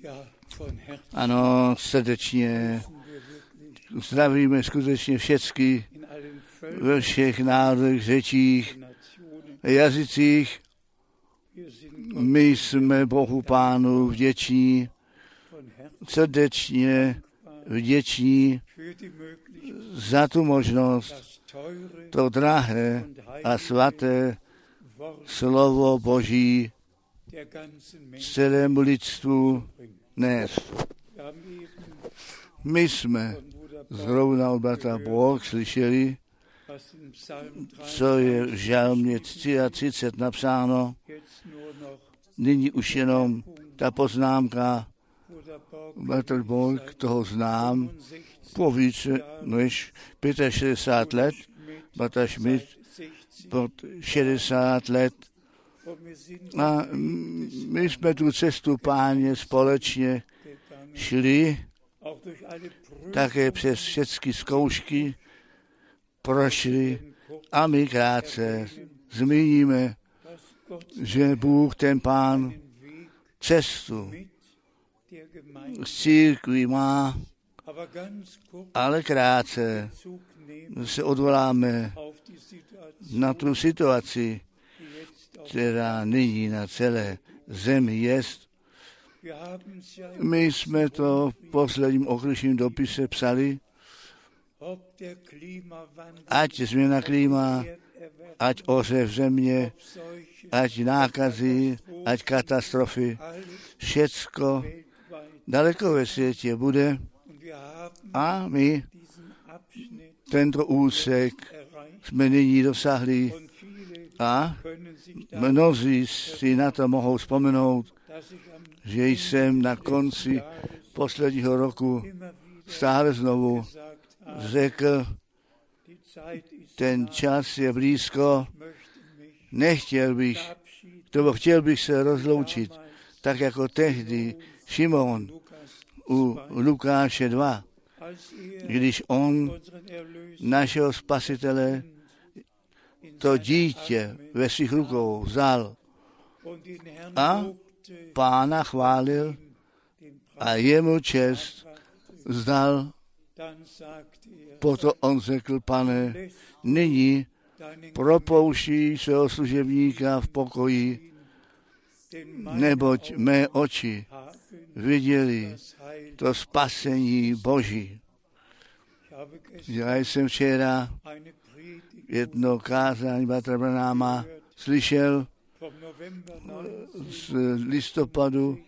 Ano, srdečně zdravíme skutečně všechny ve všech národech, řečích, jazycích. My jsme Bohu Pánu vděční, srdečně vděční za tu možnost, to drahé a svaté slovo Boží celému lidstvu nést. My jsme zrovna od bratra Brock slyšeli, co je v žalmě 33 napsáno. Nyní už jenom ta poznámka, bratr Brock, toho znám, po více než 65 let, bratr Schmidt pod 60 let. A my jsme tu cestu Páně společně šli, také přes všechny zkoušky prošli a my krátce zmíníme, že Bůh, ten Pán, cestu s církví má, ale krátce se odvoláme na tu situaci, která nyní na celé zemi jest. My jsme to v posledním okresním dopise psali, ať změna klíma, ať ořev země, ať nákazy, ať katastrofy, všecko daleko ve světě bude a my tento úsek jsme nyní dosáhli a mnozí si na to mohou vzpomenout, že jsem na konci posledního roku stále znovu řekl, ten čas je blízko, chtěl bych se rozloučit, tak jako tehdy Šimon u Lukáše 2, když on našeho spasitele, to dítě ve svých rukou vzal a Pána chválil a jemu čest vzdal. Potom on řekl, Pane, nyní propouští svého služebníka v pokoji, neboť mé oči viděli to spasení Boží. Já jsem včera jedno kázání bratra Branáma slyšel z listopadu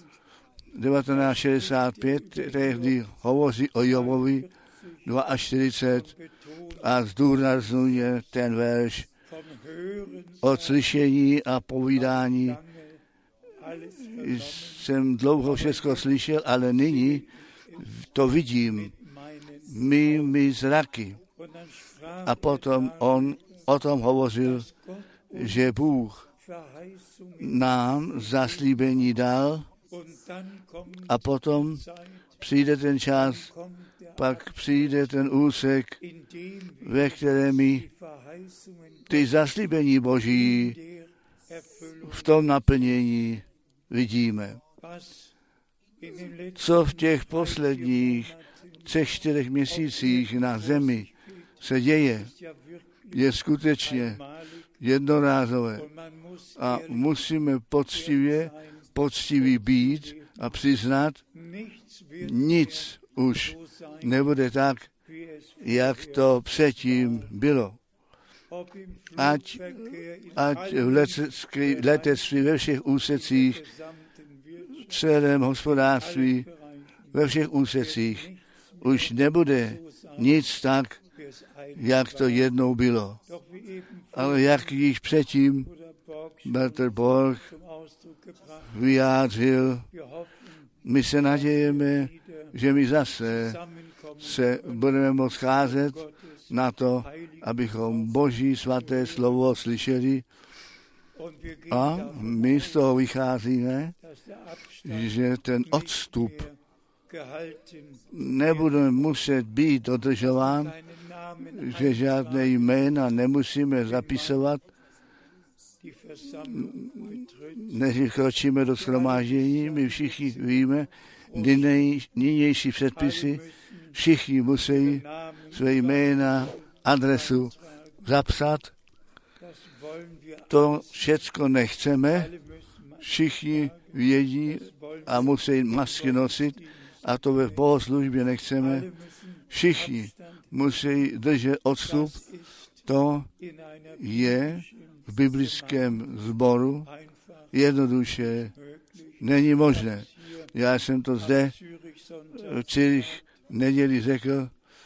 1965, tehdy hovoří o Jobovi 42 a zdůrazňuje ten verš od slyšení a povídání. Jsem dlouho všechno slyšel, ale nyní to vidím mými zraky. A potom on o tom hovořil, že Bůh nám zaslíbení dal a potom přijde ten čas, pak přijde ten úsek, ve kterém my ty zaslíbení Boží v tom naplnění vidíme. Co v těch posledních 3-4 měsících na zemi se děje, je skutečně jednorázové a musíme poctiví být a přiznat, nic už nebude tak, jak to předtím bylo. Ať v letectví ve všech úsecích, v celém hospodářství, ve všech úsecích už nebude nic tak, jak to jednou bylo. Ale jak již předtím bratr Borg vyjádřil, my se nadějeme, že my zase se budeme moct scházet na to, abychom Boží svaté slovo slyšeli a my z toho vycházíme, že ten odstup nebude muset být dodržován, že žádné jména nemusíme zapisovat, než vkročíme do shromáždění, my všichni víme, nynější předpisy, všichni musí své jména, adresu zapsat. To všecko nechceme, všichni vědí a musí masky nosit a to ve bohoslužbě nechceme. Všichni musí držet odstup. To je v biblickém sboru jednoduše není možné. Já jsem to zde v Círich neděli řekl,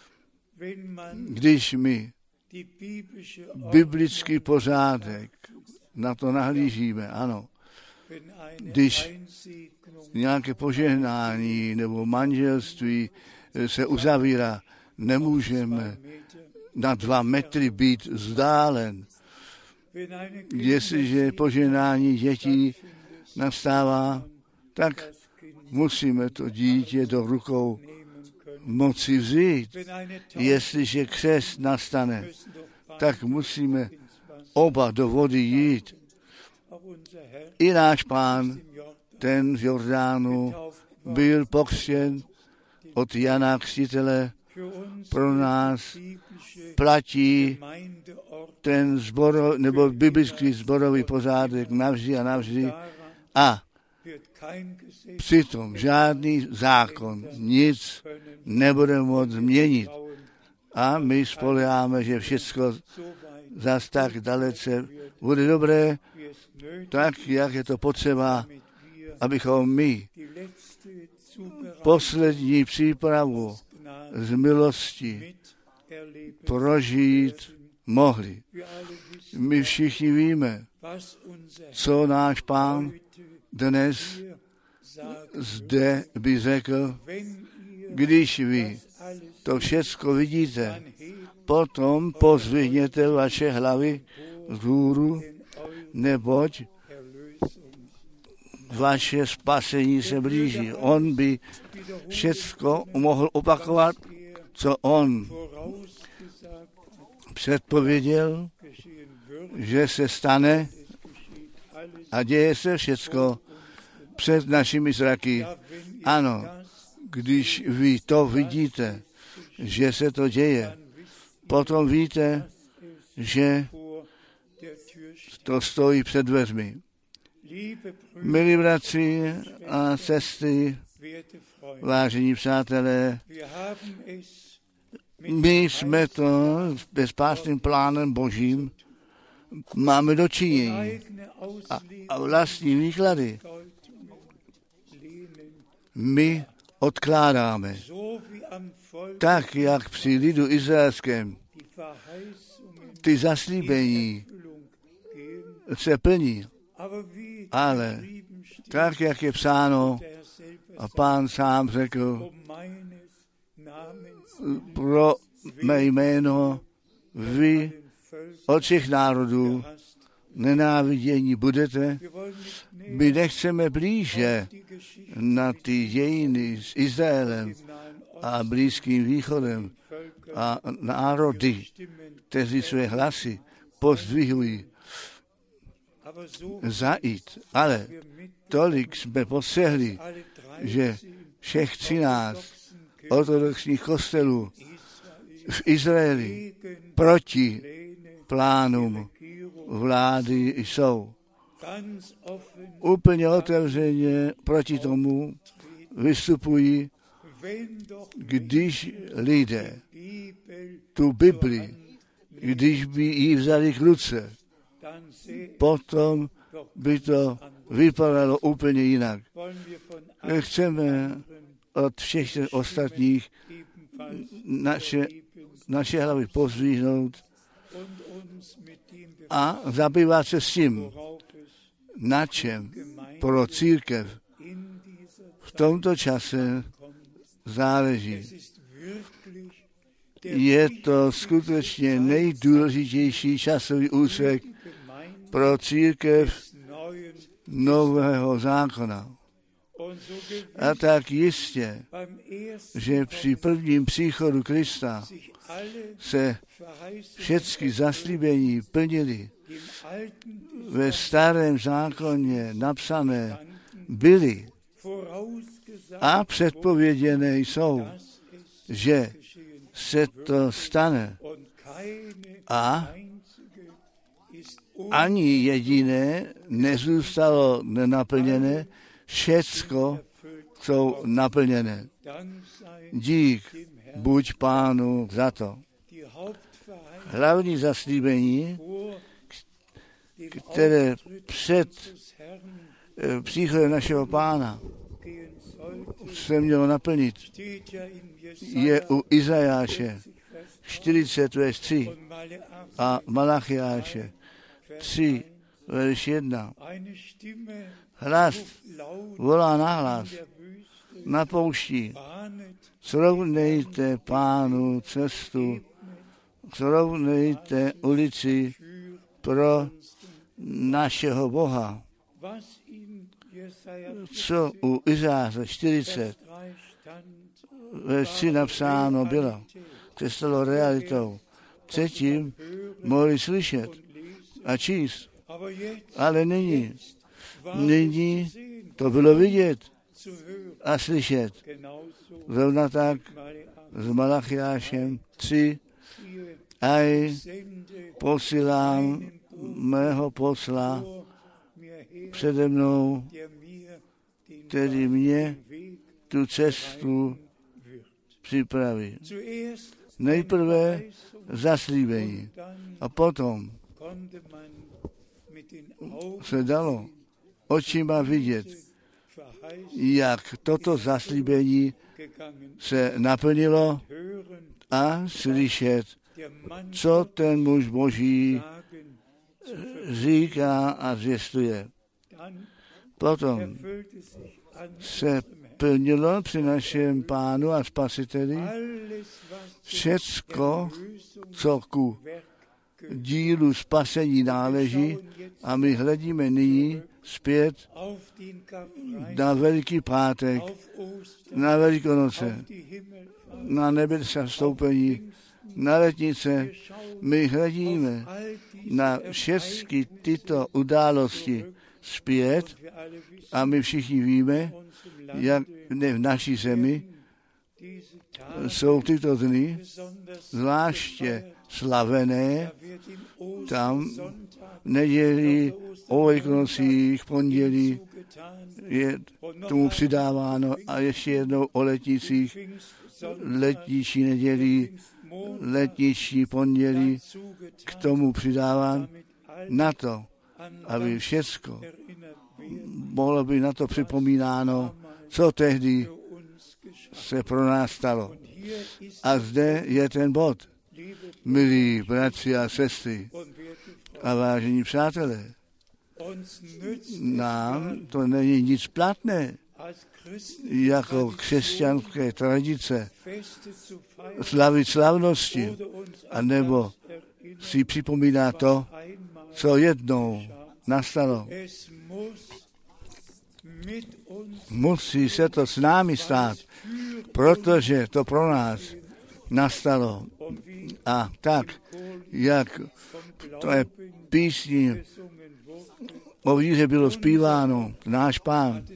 když my biblický pořádek na to nahlížíme, ano. Když nějaké požehnání nebo manželství se uzavírá, nemůžeme na 2 metry být vzdálen. Jestliže požehnání dětí nastává, tak musíme to dítě do rukou moci vzít. Jestliže křest nastane, tak musíme oba do vody jít. I náš Pán, ten v Jordánu, byl pokřtěn od Jana Křtitele. Pro nás platí ten nebo biblický zborový pořádek navždy a navždy a přitom žádný zákon nic nebude moct změnit. A my spoléháme, že všechno zas tak dalece bude dobré, tak, jak je to potřeba, abychom my poslední přípravu z milosti prožít mohli. My všichni víme, co náš Pán dnes zde by řekl, když vy to všecko vidíte, potom pozvihněte vaše hlavy vzhůru, neboť vaše spasení se blíží. On by všecko mohl opakovat, co on předpověděl, že se stane a děje se všecko před našimi zraky. Ano, když vy to vidíte, že se to děje, potom víte, že to stojí před dveřmi. Milí bratři a sestry, vážení přátelé, my jsme to s spásným plánem Božím máme dočinění a vlastní výklady my odkládáme. Tak, jak při lidu izraelském ty zaslíbení se plní, ale tak, jak je psáno, a Pán sám řekl, pro mé jméno vy od všech národů nenávidění budete. My nechceme blíže na ty dějiny s Izraelem a Blízkým východem a národy, kteří své hlasy pozdvihují, zajít. Ale tolik jsme posehli, že všech 13 ortodoxních kostelů v Izraeli proti plánům vlády jsou. Úplně otevřeně proti tomu vystupují, když lidé tu Bibli, když by ji vzali k ruce, potom by to vypadalo úplně jinak. Chceme od všech ostatních naše hlavy pozdvihnout a zabývat se s tím, na čem pro církev v tomto čase záleží. Je to skutečně nejdůležitější časový úsek pro církev nového zákona. A tak jistě, že při prvním příchodu Krista se všechny zaslíbení plnily ve starém zákoně napsané byly a předpověděné jsou, že se to stane. A ani jediné nezůstalo nenaplněné, všecko jsou naplněné. Dík buď Pánu za to. Hlavní zaslíbení, které před příchodem našeho Pána se mělo naplnit, je u Izajáše 40, verš 3 a Malachiáše 3, verš 1. Hlas volá nahlas na poušti. Srovnejte Pánu cestu, srovnejte ulici pro našeho Boha. Co u Izajáše 40, verš 3 napsáno bylo, se stalo realitou. Předtím mohli slyšet a číst, ale nyní to bylo vidět a slyšet. Zrovna tak s Malachiášem 3, aj posílám mého posla přede mnou, který mě tu cestu připraví. Nejprve zaslíbení a potom se dalo očima vidět, jak toto zaslíbení se naplnilo a slyšet, co ten muž Boží říká a zvěstuje. Potom se plnilo při našem Pánu a Spasiteli všecko, co ku dílu spasení náleží, a my hledíme nyní zpět na Veliký pátek, na Velikonoce, na nebesa vstoupení, na letnice. My hledíme na všechny tyto události zpět a my všichni víme, jak v naší zemi jsou tyto dny zvláště slavené. Tam neděli, o Velikonocích, pondělí je tomu přidáváno a ještě jednou o letnicích, letniční nedělí, letniční pondělí k tomu přidáván na to, aby všecko mohlo být na to připomínáno, co tehdy se pro nás stalo. A zde je ten bod, milí bratři a sestry a vážení přátelé. Nám to není nic platné, jako křesťanské tradice, slavit slavnosti, anebo si připomíná to, co jednou nastalo. Musí se to s námi stát, protože to pro nás nastalo. A tak, jak to je písní o víře bylo zpíváno, náš Pán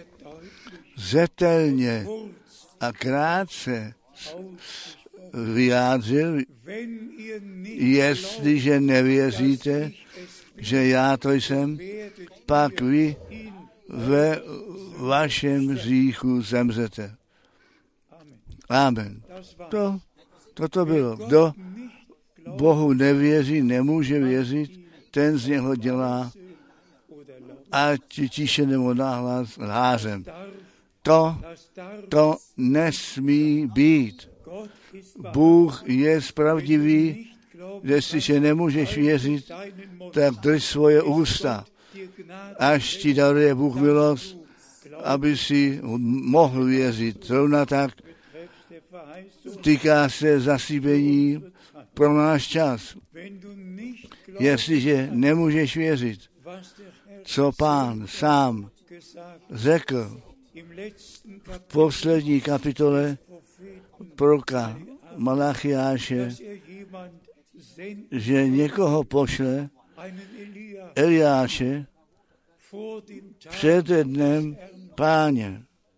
zetelně a krátce vyjádřil, jestliže nevěříte, že já to jsem, pak vy ve vašem hříchu zemřete. Amen. Toto bylo. Kdo Bohu nevěří, nemůže věřit, ten z něho dělá, ať tiše nebo nahlas lhářem. To nesmí být. Bůh je pravdivý, jestliže nemůžeš věřit, tak drž svoje ústa, až ti daruje Bůh milost, aby si mohl věřit. Zrovna tak týká se zaslíbení pro náš čas. Jestliže nemůžeš věřit, co Pán sám řekl v poslední kapitole proroka Malachiáše, že někoho pošle, Eliáše před dnem Páně,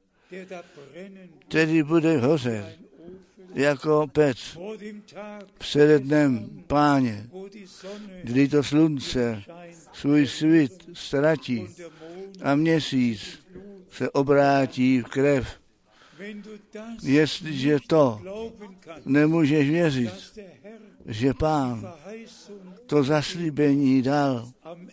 který bude hořet jako pec před dnem Páně, kdy to slunce svůj svit ztratí a měsíc se obrátí v krev. Jestliže to nemůžeš věřit, že Pán to zaslíbení dal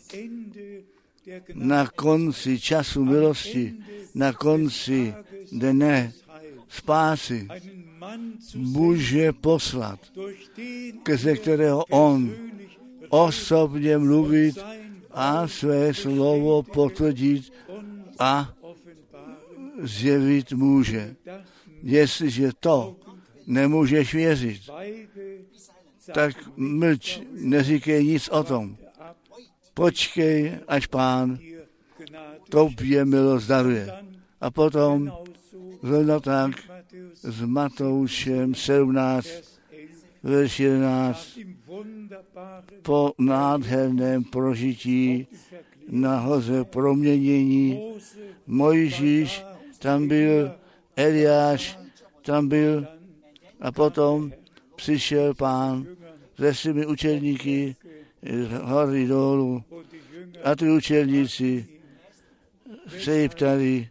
na konci času milosti, na konci dne spásy, může poslat, skrze kterého on osobně mluvit a své slovo potvrdit a zjevit může. Jestliže to nemůžeš věřit, tak mlč, neříkej nic o tom. Počkej, až Pán tobě milost daruje. A potom zrovna tak s Matoušem 17, verš 11, po nádherném prožití na hoře proměnění, Mojžíš tam byl, Eliáš tam byl a potom přišel Pán se svými učedníky z hory dolů a ty učedníci se jí ptali,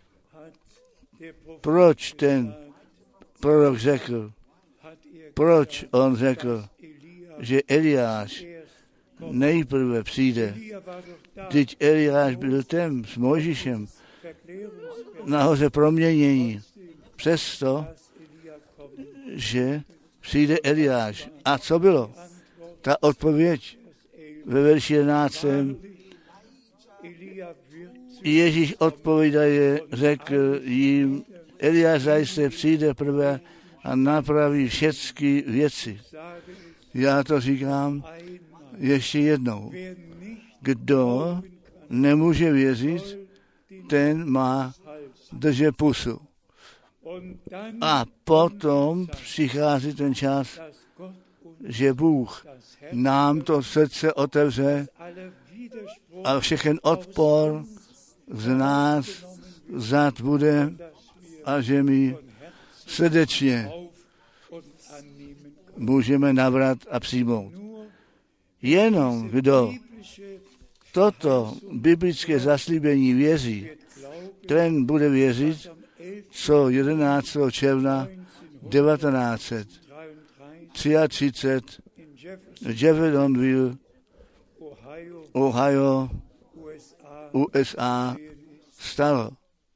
proč ten prorok řekl, proč on řekl, že Eliáš nejprve přijde. Teď Eliáš byl ten s Mojžíšem na hoře proměnění. Přesto, že přijde Eliáš. A co bylo? Ta odpověď ve verši 11. Ježíš odpovídaje, řekl jim, Eliáš zajisté přijde prvé a napraví všechny věci. Já to říkám ještě jednou. Kdo nemůže věřit, ten má držet pusu. A potom přichází ten čas, že Bůh nám to srdce otevře a všechen odpor z nás vzat bude a že my srdečně můžeme nabrat a přijmout. Jenom kdo toto biblické zaslíbení věří, ten bude věřit, co 11. června 1933 v Jeffersonville, Ohio, USA stalo.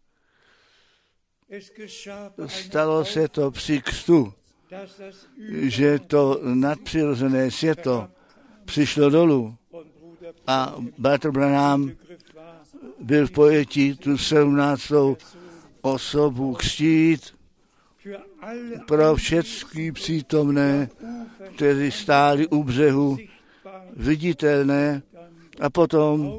Stalo se to při křtu, že to nadpřirozené světlo přišlo dolů a bratr Branham byl v pojetí tu 17. osobu křtít pro všechny přítomné, kteří stáli u břehu, viditelné, a potom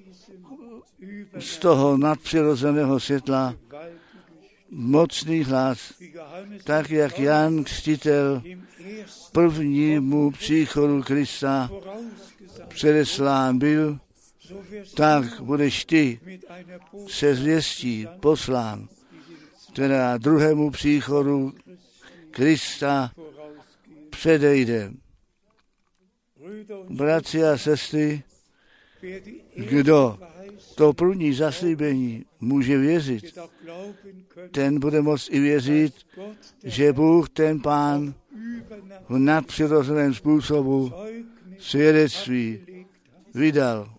z toho nadpřirozeného světla mocný hlas, tak jak Jan Křtitel prvnímu příchodu Krista předeslán byl, tak budeš ty se zvěstí poslán, která druhému příchodu Krista předejde. Bratři a sestry, kdo to první zaslíbení může věřit, ten bude moct i věřit, že Bůh, ten Pán, v nadpřirozeném způsobu svědectví vydal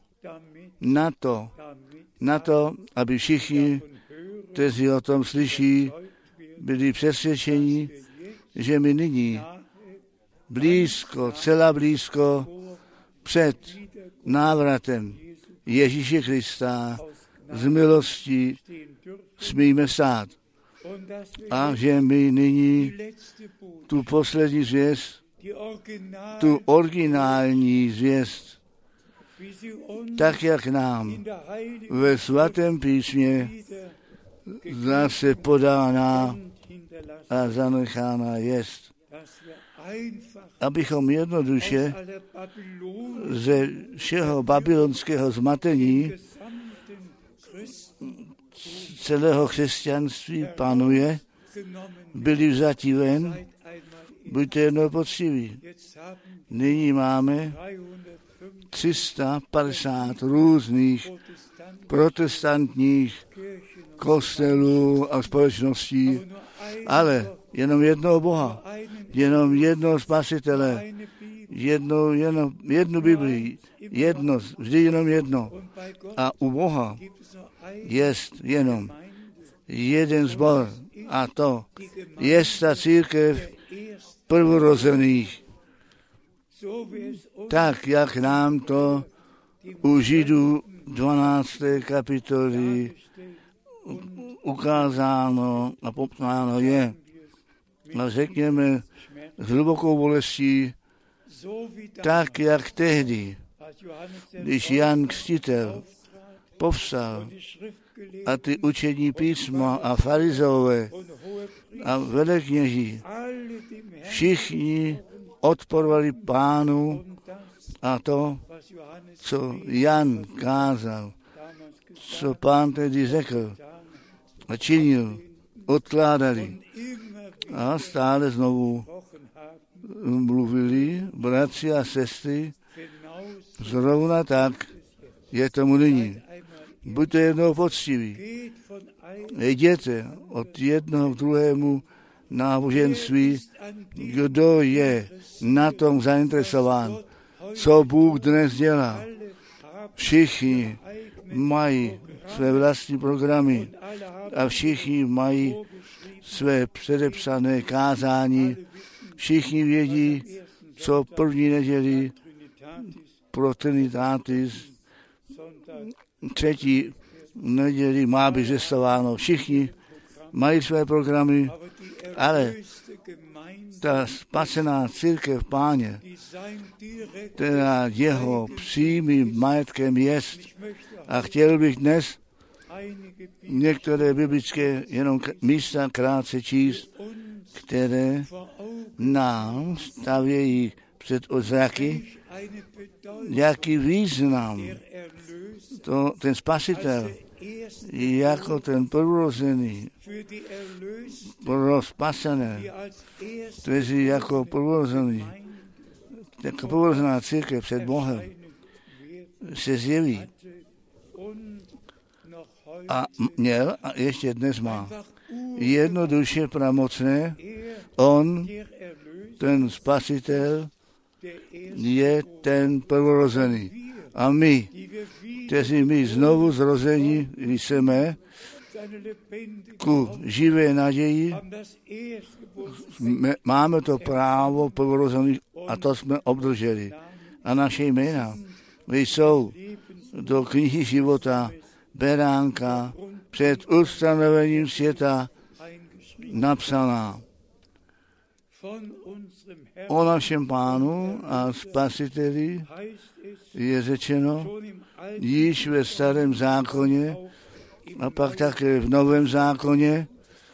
na to, aby všichni, kteří o tom slyší, byli přesvědčeni, že my nyní blízko, celá blízko před návratem Ježíše Krista z milosti smíme stát. A že my nyní tu poslední zvěst, tu originální zvěst, tak jak nám ve svatém písmě zase podána a zanechána jest, abychom jednoduše ze všeho babylonského zmatení celého křesťanství panuje, byli vzati ven, buďte jednou poctiví. Nyní máme 350 různých protestantních kostelů a společností, ale jenom jednoho Boha, jenom jednoho Spasitele, jednu Biblii, vždy jenom jedno. A u Boha jest jenom jeden sbor, a to je ta církev prvorozených. Tak, jak nám to u Židů 12. kapitoly ukázáno a popsáno je. A řekněme s hlubokou bolestí, tak, jak tehdy, když Jan Křtitel povstal a ty učení písma a farizeové a velekněží, všichni odporovali Pánu a to, co Jan kázal, co Pán tedy řekl a činil, odkládali a stále znovu mluvili, bratři a sestry, zrovna tak je tomu nyní. Buďte jednou poctiví. Jděte od jednoho k druhému náboženství, kdo je na tom zainteresován, co Bůh dnes dělá. Všichni mají své vlastní programy a všichni mají své předepsané kázání. Všichni vědí, co první neděli pro Trinitatis, třetí neděli má být zjistováno. Všichni mají své programy, ale ta spasená církev Páně, která jeho přímým majetkem jest, a chtěl bych dnes některé biblické jenom místa krátce číst, které nám stavějí před zraky, jaký význam ten Spasitel jako ten prvorozený pro spasené, kteří jako prvorozená církev před Bohem se zjeví a měl a ještě dnes má jednoduše pravomocné. On, ten Spasitel, je ten prvorozený. A my, kteří my znovu zrození jsme ku živé naději, máme to právo prvorozených a to jsme obdrželi. A naše jména jsou do knihy života beránka před ustanovením světa napsaná. O našem Pánu a Spasiteli je řečeno již ve Starém zákoně a pak také v Novém zákoně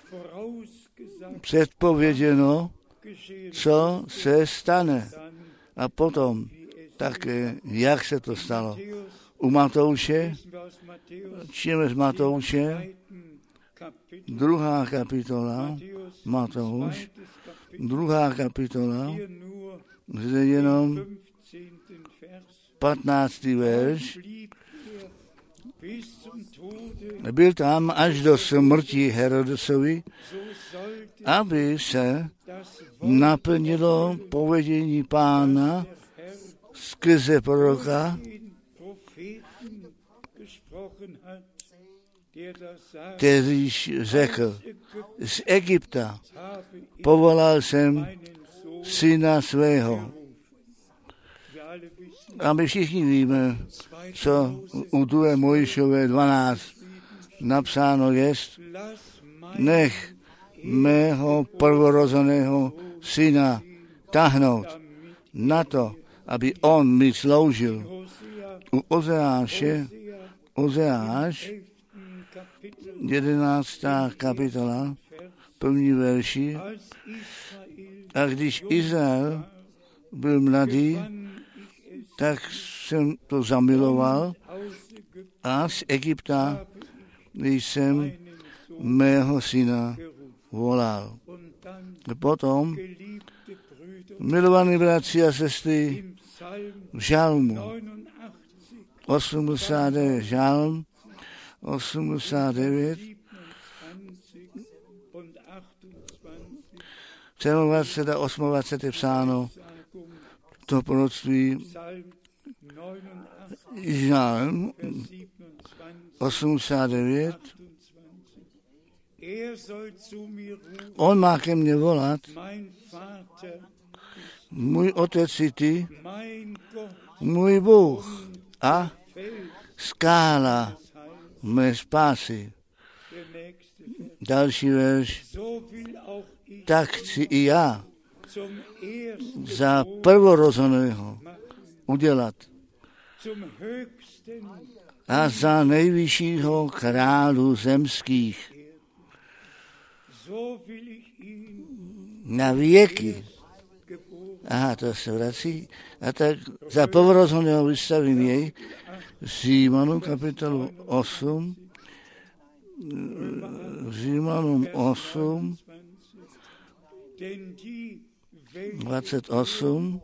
předpověděno, co se stane. A potom také, jak se to stalo. U Matouše, číme z Matouše, 2. kapitola, Matouš, 2. kapitola, zde jenom 15. verš. Byl tam až do smrti Herodesovi, aby se naplnilo povědění Pána skrze proroka, který řekl, z Egypta povolal jsem syna svého. A my všichni víme, co u 2. Mojžíšové 12 napsáno jest, nech mého prvorozeného syna tahnout na to, aby on mi sloužil. U Ozeáš, 11. kapitola, 1. verši, A když Izrael byl mladý, tak jsem to zamiloval a z Egypta jsem mého syna volal. Potom, milovaní bratři a sestry, v žalmu 89, žalm 89, 27 a 28 je psáno to proroctví, žalm 89, on má ke mně volat, můj otec si ty, můj Bůh a skála mé spásy. Další verš, tak chci i já za prvorozeného udělat a za nejvyššího králu zemských na věky. Aha, to se vrací. A tak za prvorozeného vystavím jej Římanům kapitolu 8, Římanům 8, 28.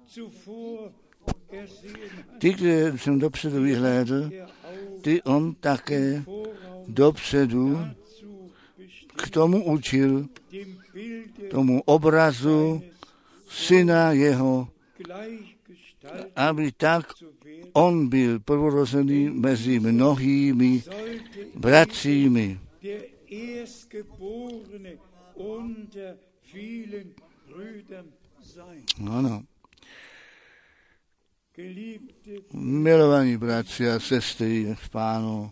Ty, které jsem dopředu vyhlédl, ty on také dopředu k tomu učil, tomu obrazu syna jeho, aby tak on byl prvorozený mezi mnohými bratřími. Ano. Milovaní bratři a sestry v Pánu,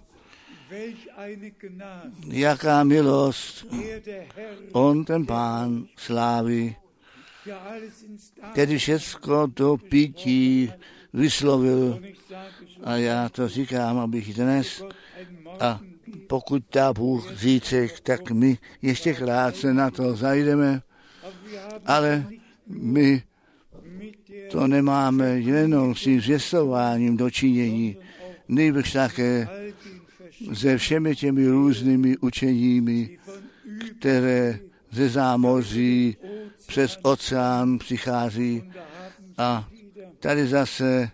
jaká milost on, ten Pán slávy, který všecko do pití vyslovil, a já to říkám, abych dnes, a pokud dá Bůh zítřek, tak my ještě krátce na to zajdeme, ale my to nemáme jenom s tím zvěstováním dočinění, nejbrž také se všemi těmi různými učeními, které ze zámoří přes oceán přichází. A tady zase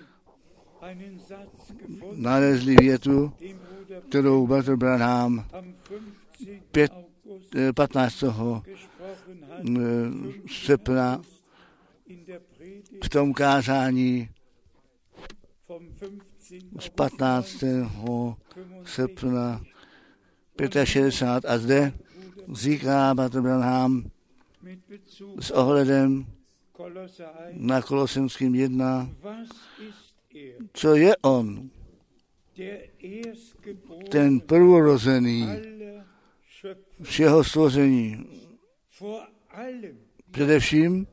nalezli větu, kterou Bratr Branham 15. srpna v tom kázání z 15. srpna 65 a zde říká Bratr Branham s ohledem na Kolosenským 1, co je on, ten prvorozený všeho stvoření, především,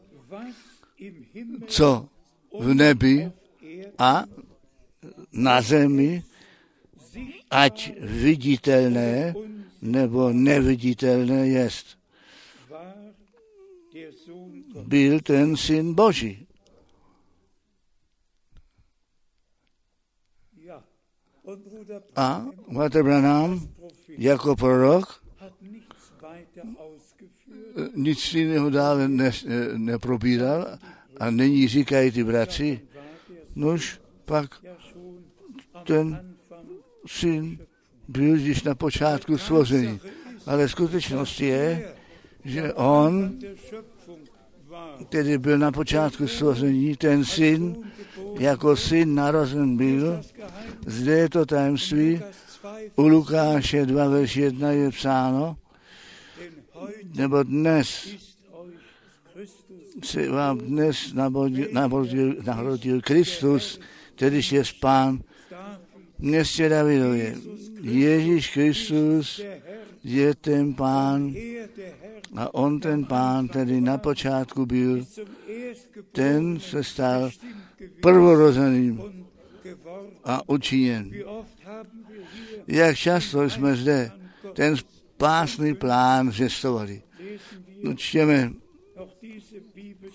co v nebi a na zemi, ať viditelné nebo neviditelné jest. Byl ten Syn Boží. A Bratr Branham jako prorok nic jiného dále neprobíral a nyní říkají ty bratři, nož pak ten syn byl již na počátku stvoření. Ale skutečnost je, že on, který byl na počátku stvoření, ten syn, jako syn narozen byl, zde je to tajemství, u Lukáše 2, verš 1 je psáno, nebo dnes se vám dnes narodil Kristus, kterýž je Pán v městě Davidově. Ježíš Kristus je ten Pán a on ten Pán, který na počátku byl, ten se stal prvorozeným a učiněn. Jak často jsme zde ten spásný plán zvěstovali. Čtěme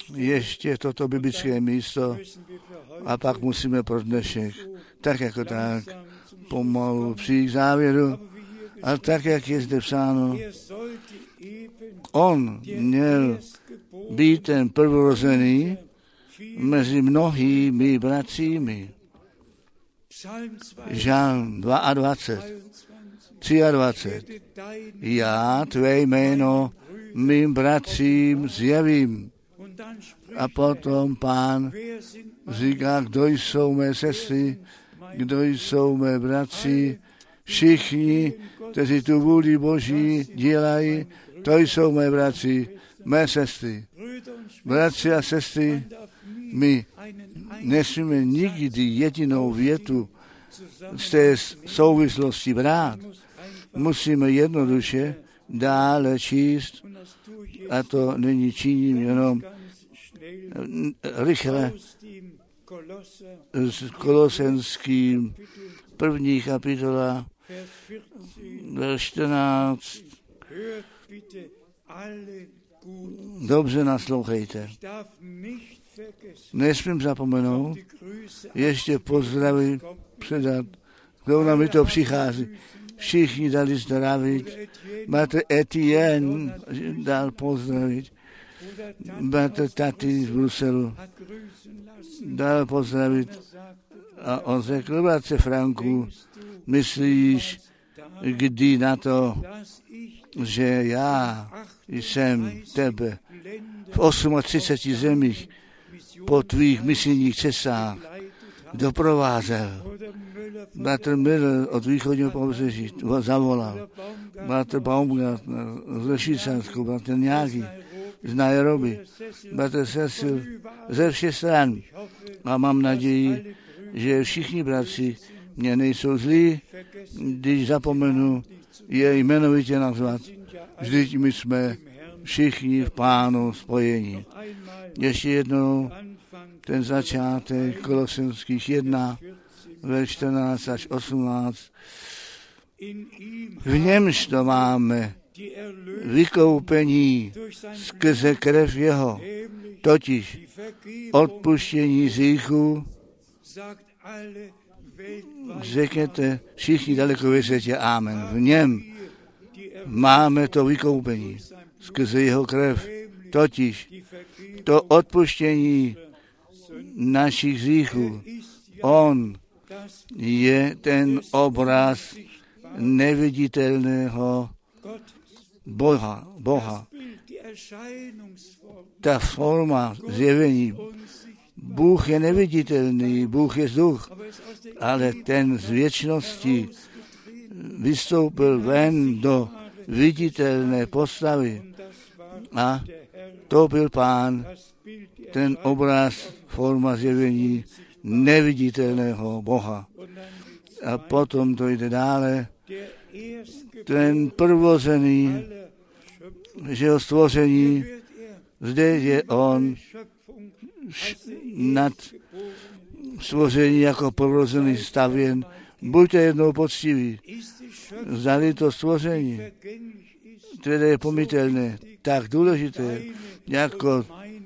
ještě toto biblické místo a pak musíme pro dnešek tak jako tak pomalu přijít k závěru. A tak, jak je zde psáno, on měl být ten prvorozený mezi mnohými bratřími. Žalm 22, 23. Já tvé jméno mým bratřím zjevím. A potom Pán říká, kdo jsou mé sestry, kdo jsou mé bratři, všichni, kteří tu vůli Boží dělají, to jsou mé bratři, mé sestry. Bratři a sestry, my nesmíme nikdy jedinou větu z té souvislosti brát. Musíme jednoduše dále číst, a to není činím jenom rychle s Kolosenským 1. kapitola, verš 14. Dobře naslouchejte. Nesmím zapomenout ještě pozdravit, předat, kdo nám mi to přichází. Všichni dali zdravit. Máte Etienne dal pozdravit. Máte taty z Bruselu dal pozdravit. A on řekl, bratře Franku, myslíš, kdy na to, že já jsem tebe v 38 zemích po tvých misijních cestách doprovázel. Bratr Miller od východního pobřeží zavolal. Bratr Baumgartner ze Švýcarsku, bratr Nějaký z Nairobi, bratr Cecil ze všech stran. A mám naději, že všichni bratři mě nejsou zlí, když zapomenu je jmenovitě nazvat. Vždyť my jsme všichni v Pánu spojení. Ještě jednou ten začátek Kolosenských 1, ve 14 až 18. V němž to máme vykoupení skrze krev jeho, totiž odpuštění hříchů. Řekněte všichni daleko ve světě amen. V něm máme to vykoupení skrze jeho krev, totiž to odpuštění našich hříchů. On je ten obraz neviditelného Boha. Ta forma zjevení. Bůh je neviditelný, Bůh je duch, ale ten z věčnosti vystoupil ven do viditelné postavy. A to byl Pán, ten obraz, forma zjevení neviditelného Boha. A potom to jde dále. Ten prvozený, že jeho stvoření, zde je on nad stvoření jako prvozený stavěn. Buďte jednou poctiví. Zdali to stvoření, které je pomytelné, tak důležité, jako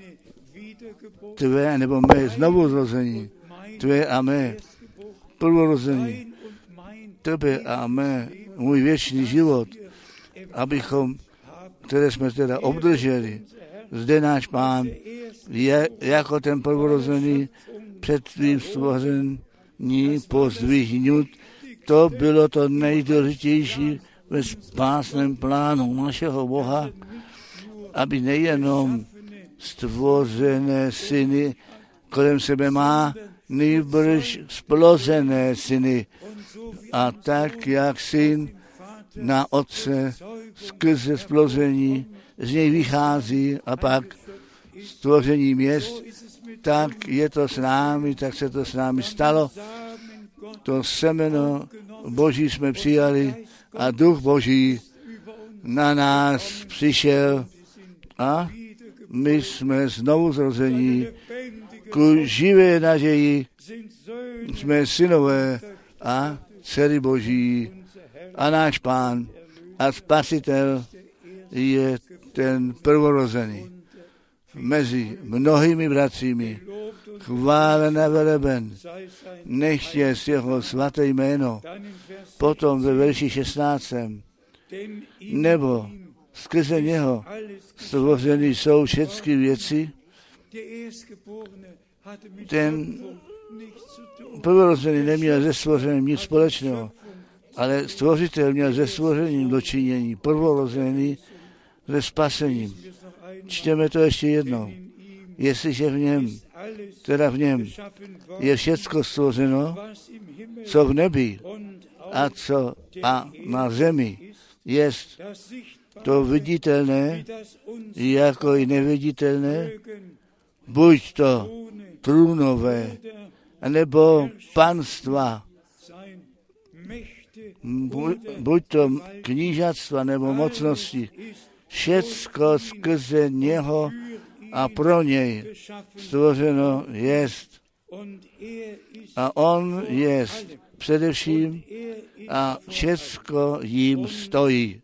tvé nebo mé znovuzrození, tvé a mé prvorození, tebe a mé, můj věčný život, abychom, které jsme teda obdrželi, zde náš Pán je jako ten prvorozený před tvým stvoření pozdvihnut. To bylo to nejdůležitější ve spásném plánu našeho Boha, aby nejenom stvořené syny kolem sebe má, nýbrž splozené syny. A tak, jak syn na otce skrze splození z něj vychází a pak stvoření měst, tak je to s námi, tak se to s námi stalo. To semeno Boží jsme přijali a duch Boží na nás přišel a my jsme znovu zrození ku živé naději. Jsme synové a dcery Boží a náš Pán a Spasitel je ten prvorozený. mezi mnohými bratřími. Chválen a veleben, nechť je jeho svaté jméno. Potom ve verši 16. Nebo skrze něho stvořeny jsou všechny věci. Ten prvorozený neměl se stvořením nic společného, ale stvořitel měl se stvořením dočinění, prvorozený se spasením. Čteme to ještě jednou. Jestliže v něm, teda v něm, je všecko stvořeno, co v nebi a na zemi, jest to viditelné, jako i neviditelné, buď to trůnové, nebo panstva, buď to knížatstva nebo mocnosti, všecko skrze něho a pro něj stvořeno jest. A on jest především a všecko jím stojí.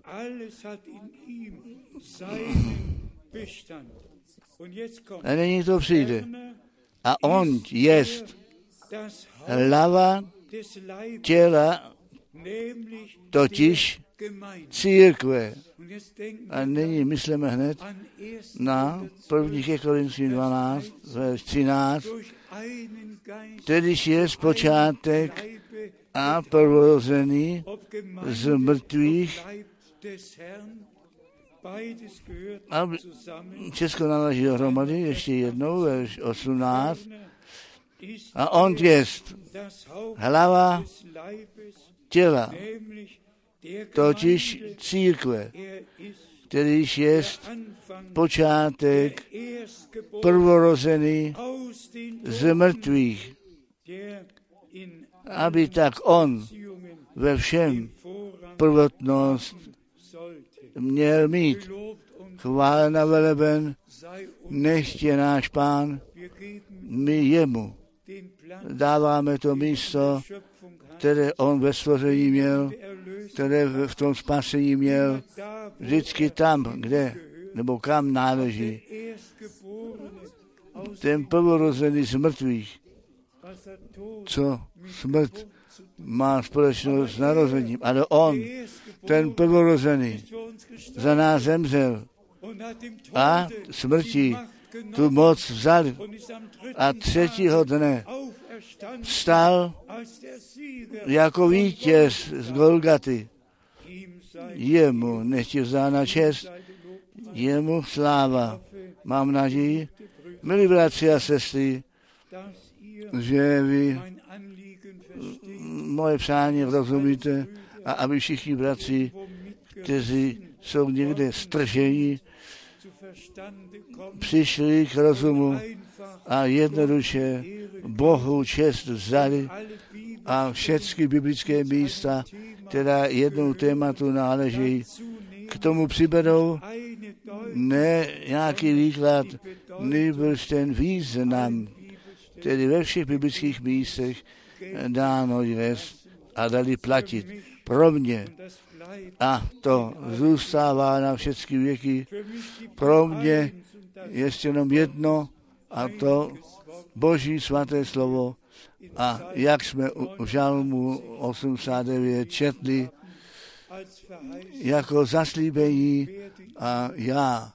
A nyní to přijde. A on jest hlava těla, totiž církve. A nyní myslíme hned na 1. Korinským 12, verš 13, kterýž je počátek a prvorozený z mrtvých, a Česko naloží dohromady, ještě jednou, verš 18, a on jest hlava těla, totiž církve, kterýž jest počátek prvorozený z mrtvých, aby tak on ve všem prvotnost měl mít. Chválen a veleben, nechť je náš Pán, my jemu dáváme to místo, které on ve stvoření měl, které v tom spasení měl, vždycky tam, kde nebo kam náleží. Ten prvorozený z mrtvých, co smrt má společnost s narozením, ale on, ten prvorozený, za nás zemřel a smrti tu moc vzal a třetího dne vstal jako vítěz z Golgaty. Jemu nechť je vzána čest, jemu sláva. Mám naději, milí bratři a sestry, že vy moje přání rozumíte a aby všichni bratři, kteří jsou někde stržení, přišli k rozumu a jednoduše Bohu čest vzali a všechny biblické místa, která jednou tématu náleží, k tomu přiberou ne nějaký výklad, nýbrž ten význam, který ve všech biblických místech dáno jest a dali platit pro mě. A to zůstává na všechny věky. Pro mě je jenom jedno, a to Boží svaté slovo. A jak jsme u žalmu 89 četli, jako zaslíbení, a já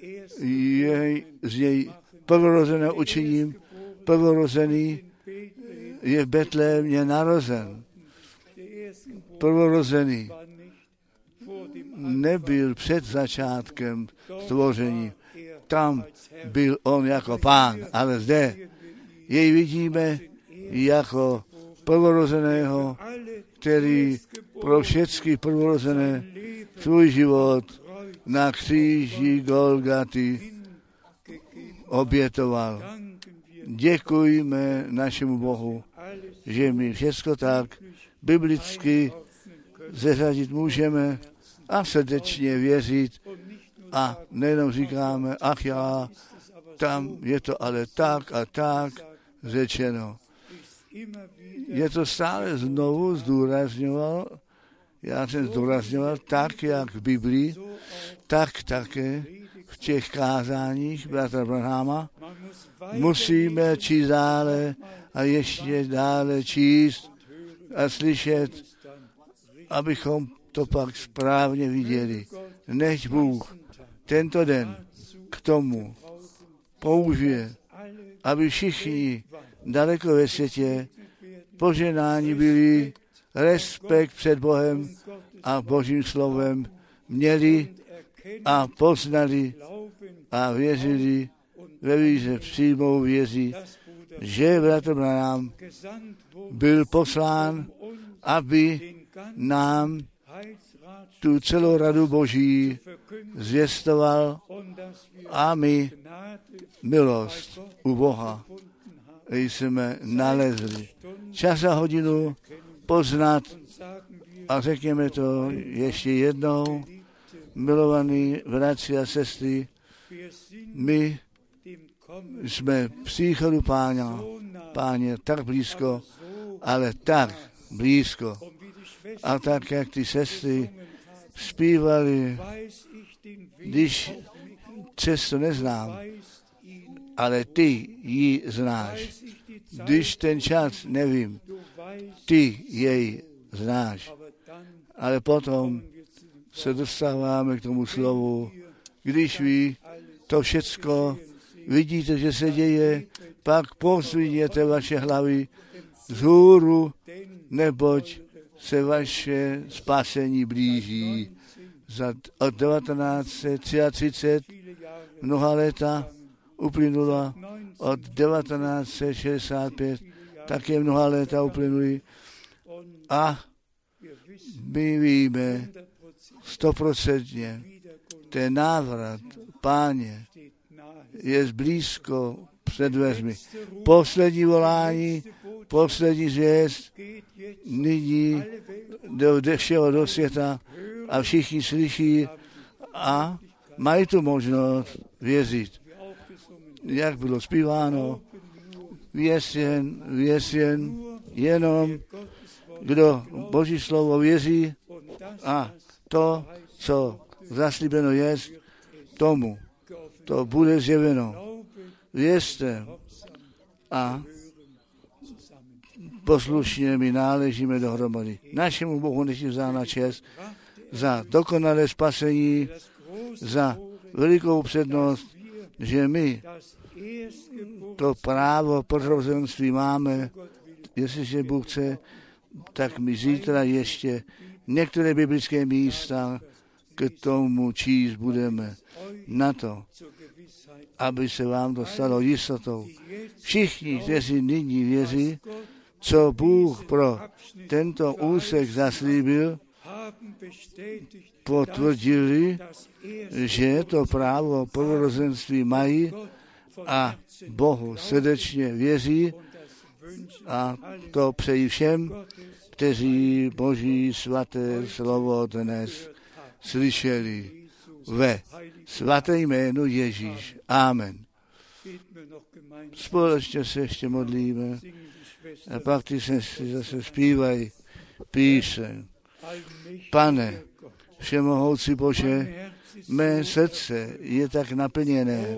z něj prvorozené učiním, prvorozený je v Betlémě narozen. Prvorozený nebyl před začátkem stvoření. Tam byl on jako Pán, ale zde jej vidíme jako prvorozeného, který pro všechny prvorozené svůj život na kříži Golgaty obětoval. Děkujeme našemu Bohu, že my všechno tak biblicky zařadit můžeme a srdečně věřit a nejenom říkáme, ach já, tam je to ale tak a tak řečeno. Je to stále znovu zdůrazňoval, já jsem zdůrazňoval, tak jak v Biblii, tak také v těch kázáních bratra Branhama. Musíme číst dále a ještě dále číst a slyšet, abychom to pak správně viděli. Nechť Bůh tento den k tomu použije, aby všichni daleko ve světě poženáni byli, respekt před Bohem a Božím slovem měli a poznali a věřili ve víře, přímou věří, že bratr Branham byl poslán, aby nám tu celou radu Boží zvěstoval a my milost u Boha jsme nalezli. Čas a hodinu poznat a řekněme to ještě jednou, milovaní bratři a sestry, my jsme příchodu Páně tak blízko, ale tak blízko. A tak, jak ty sestry zpívali, když cestu neznám, ale ty ji znáš. Když ten čas nevím, ty jej znáš. Ale potom se dostáváme k tomu slovu, když vy to všecko vidíte, že se děje, pak povzvidněte vaše hlavy vzhůru, neboť se vaše spasení blíží. Od 1933 mnoha léta uplynula, od 1965 také mnoha léta uplynuly a my víme 100%, ten návrat Páně je blízko před dveřmi. Poslední volání, poslední zvěst, nyní do všeho světa a všichni slyší a mají tu možnost věřit. Jak bylo zpíváno, věř jen, jenom kdo Boží slovo věří a to, co zaslíbeno je, tomu to bude zjeveno. Věřte a poslušně my náležíme dohromady. Našemu Bohu nechci vzána čest za dokonalé spasení, za velikou přednost, že my to právo podrozenství máme, jestliže Bůh chce, tak my zítra ještě některé biblické místa k tomu číst budeme na to, aby se vám dostalo jistotou. Všichni, kteří nyní věří, co Bůh pro tento úsek zaslíbil, potvrdili, že to právo prorozenství mají a Bohu srdečně věří a to přeji všem, kteří Boží svaté slovo dnes slyšeli ve svaté jménu Ježíš. Amen. Společně se ještě modlíme a pak ty sestry zase zpívají píseň. Pane, všemohoucí Bože, mé srdce je tak naplněné.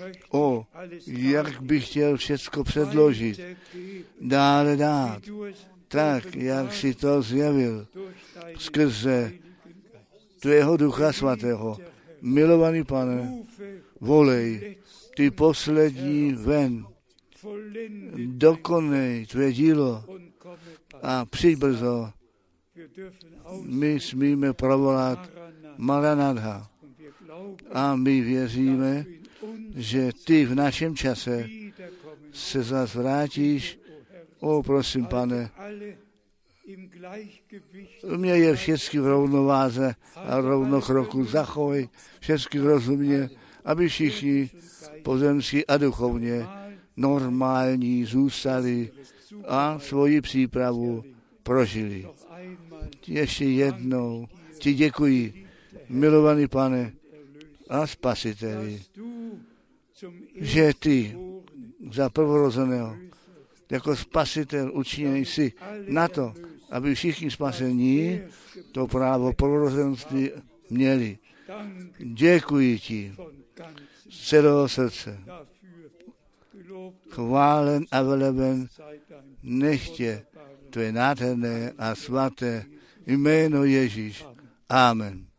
Jak bych chtěl všecko předložit, dále dát, tak, jak si to zjevil skrze tvého Ducha Svatého. Milovaný Pane, volej ty poslední ven, dokonej tvé dílo a přijď brzo. My smíme provolat Maranatha a my věříme, že ty v našem čase se zase vrátíš. Prosím, Pane, měj je všechny v rovnováze a rovnokroku, zachovej všechny rozumně, aby všichni pozemsky a duchovně normální zůstali a svoji přípravu prožili. Ještě jednou ti děkuji, milovaný Pane a Spasiteli, že ty za prvorozeného jako Spasitel učiněný jsi na to, aby všichni spasení to právo prvorozenství měli. Děkuji ti z celého srdce. Chválen a veleben nechtě tvé nádherné a svaté jméno Ježíš. Amen.